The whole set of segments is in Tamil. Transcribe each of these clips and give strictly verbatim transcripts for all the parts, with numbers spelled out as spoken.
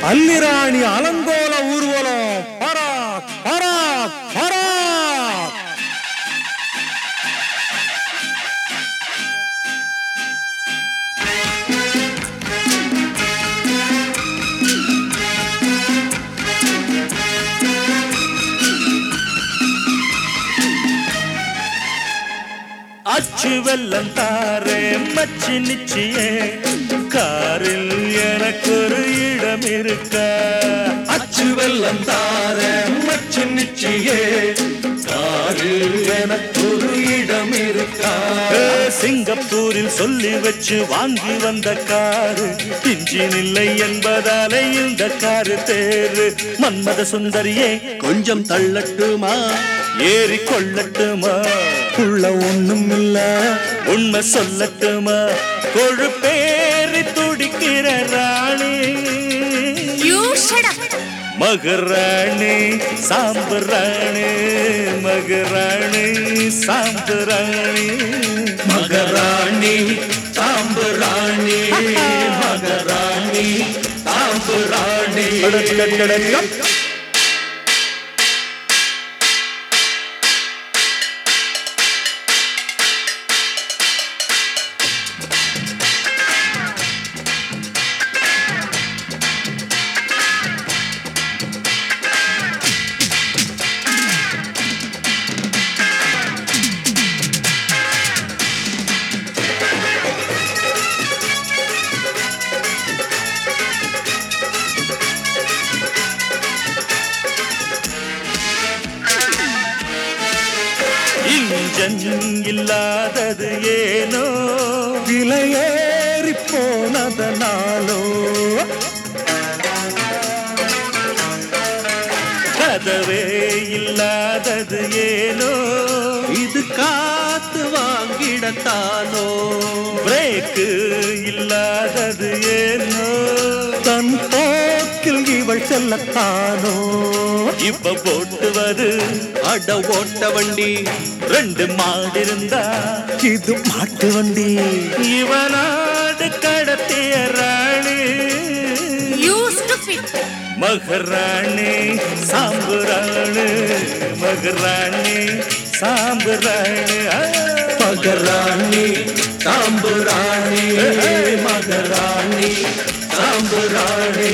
அல்லிராணி அலங்கோல ஊர்வலம் பராக் பராக் பராக். அச்சு வெள்ளம் தாரே மச்சி நிச்சியே காரில் எனக்கு ஒரு இடம் இருக்க. அச்சு வெள்ளம் தாரே மச்சி நிச்சியே காரில் எனக்கு ஒரு இடம் இருக்கா. சிங்கப்பூரில் சொல்லி வச்சு வாங்கி வந்த காரு இன்ஜின் இல்லை என்பதாலே இந்த காரு தேரு. மன்மத சுந்தரியே கொஞ்சம் தள்ளட்டுமா ஏறி கொள்ளட்டுமா உள்ள ஒண்ணும் இல்ல உண்மை சொல்லட்டுமா கொழுப்பேறி துடிக்கிற ராணி மகராணி சாம்பராணி மகராணி சாம்பராணி மகராணி சாம்பராணி மகராணி சாம்பராணி. இன்ஜன் இல்லாதது ஏனோ விலையேறி போனதனாலோ கதவே இல்லாதது ஏனோ இது காத்து வாங்கிடத்தானோ பிரேக்கு இல்லாதது ஏனோ தன் போக்கில் இவள் செல்லத்தானோ இப்ப போட்டுவது அட ஓட்ட வண்டி ரெண்டு மாடு இருந்தா இது மாட்டு வண்டி. இவனாடு கடத்திய ராணி மகராணி சாம்புராணி மகராணி சாம்புராணி மகராணி சாம்புராணி மகராணி சாம்புராணி.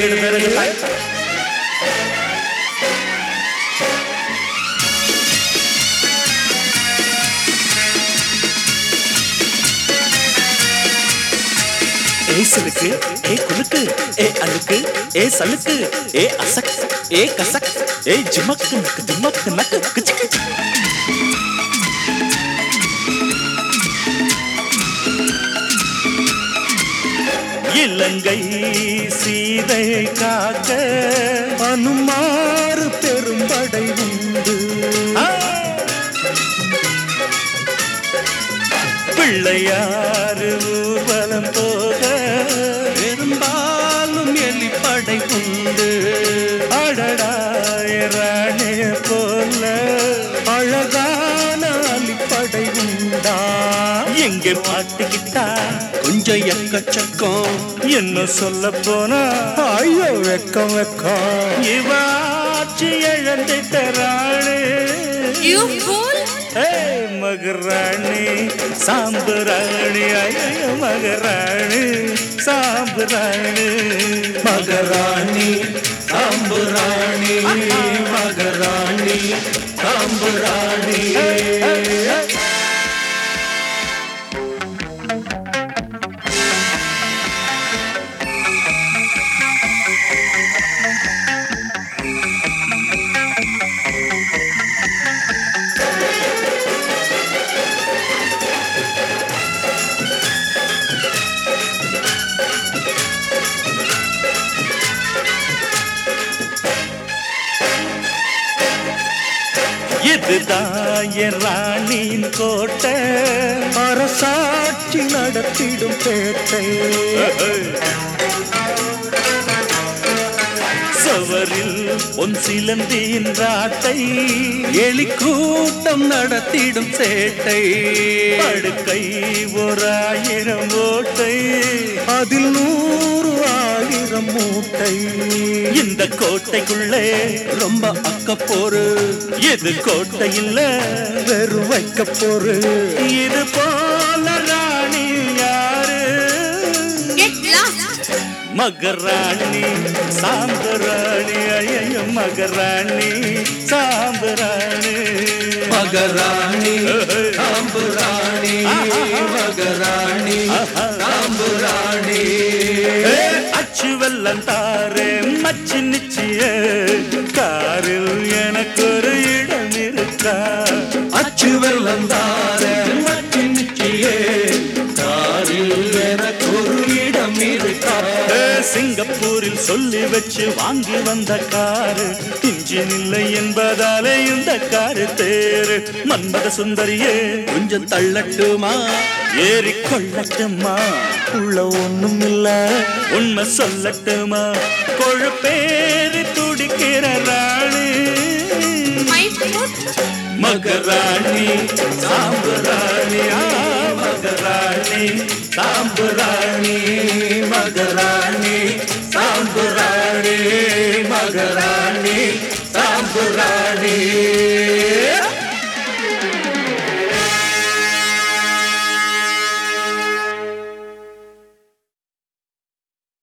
ஏ சிலுக்கு ஏ குலுக்கு ஏ அழுக்கு ஏ சலுக்கு ஏ அசக் ஏ கசக் ஏ ஜிமக்கு நக்கு ஜிமக்கு நக்கு கிச்சிக்கு. இலங்கை சீதை காக்க அனுமாறு பெரும்படை உண்டு. பிள்ளையாறு ஊர்வலம் போக பெரும்பாலும் எலிப்படை உண்டு. அடடாய ராணிய போல அழகான அலிப்படை உண்டா. எங்கே மாட்டிக்கிட்டா கொஞ்சம் எக்கச்சக்கம் என்ன சொல்ல போனா ஐயோ வெக்கம் வெக்கம். இவாச்சி இழந்துட்ட ராணி மகராணி சாம்பராணி ஐயோ மகராணி சாம்பராணி மகராணி சாம்புராணி மகராணி சாம்புராணி. இதுதான் என் ராணியின் கோட்டை அரசாட்சி நடத்திடும் பேட்டை. சவரில் பொன் சிலந்தியின் ராட்டை எலி கூட்டம் நடத்திடும் சேட்டை. படுக்கை ஓராயிரம் ஓட்டை அதில் நூறு ஆயிரம் ஆயிரம் மூட்டை. இந்த கோட்டைக்குள்ளே ரொம்ப அக்கப்போரு எது கோட்டை இல்ல வெறும் வைக்க போரு. இது போல ராணி யாரு? மகராணி சாம்பராணி ஐயோ மகராணி சாம்பராணி மகராணி சாம்பராணி மகராணி சாம்பராணி அச்சு வெள்ளம் தாரே மச்சி நிச்சிய காரில் எனக்கு ஒரு இடம் இருக்கா? அச்சு வெள்ளம் தாரே மச்சி நிச்சியே காரில் எனக்கு ஒரு இடம் இருக்கா? சிங்கப்பூரில் சொல்லி வச்சு வாங்கி வந்த காரு இன்ஜின் இல்லை என்பதாலே இந்த காரு தேரு. மன்மத சுந்தரியே கொஞ்சம் தள்ளட்டுமா ஏறி கொள்ளட்டுமா? உள்ள ஒண்ணும் இல்ல உண்மை சொல்லட்டுமா? கொழுப்பேறி துடிக்கிற ராணி மகராணி சாம்பராணி மகராணி சாம்பராணி மகராணி சாம்பராணி மகராணி